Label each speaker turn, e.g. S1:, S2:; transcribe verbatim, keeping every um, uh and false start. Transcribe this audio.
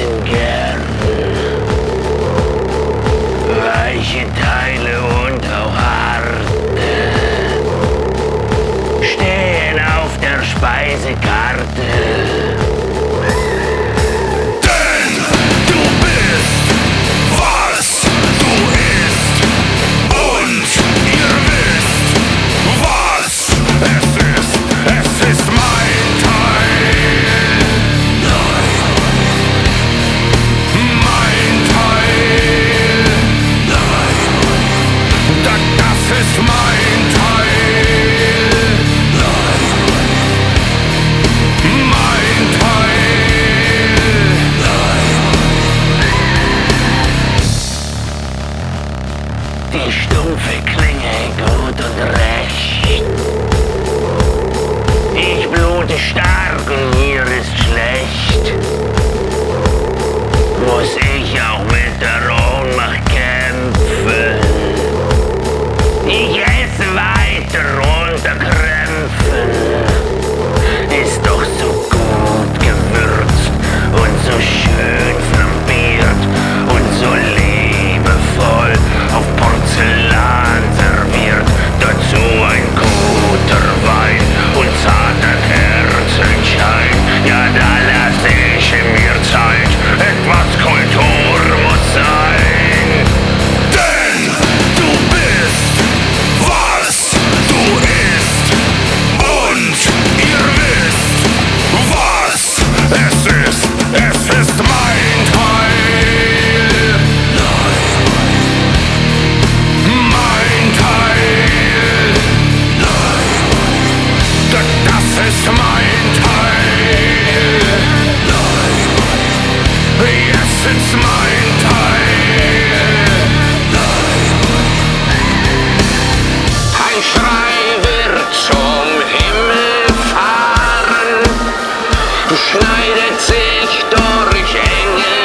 S1: Herzen gern. Weiche Teile und auch harte stehen auf der Speisekarte.
S2: Denn du bist, was du isst. Und ihr wisst, was es ist. Es ist mein Teil. Mein Teil. Da, das ist mein Teil. Mein Teil.
S1: Die stumpfe Klinge, gut und recht. Ich blute stark und mir ist schlecht. Muss ich auch mit der Ohnmacht kämpfen? Ich esse weiter unter Krämpfen. Ist doch so gut gewürzt und so schön flambiert und so liebevoll auf Porzellan serviert. Dazu ein guter Wein und zarter Kerzenschein. Ja, da lasse ich mir Zeit. Etwas Kultur muss sein.
S2: Denn du bist, was du isst. Und ihr wisst, was es ist. Es ist mein Teil. Mein Teil. Da, das ist mein Teil. Yes, it's mein Teil.
S1: Ein Schrei wird zum Himmel fahren, schneidet sich durch Engel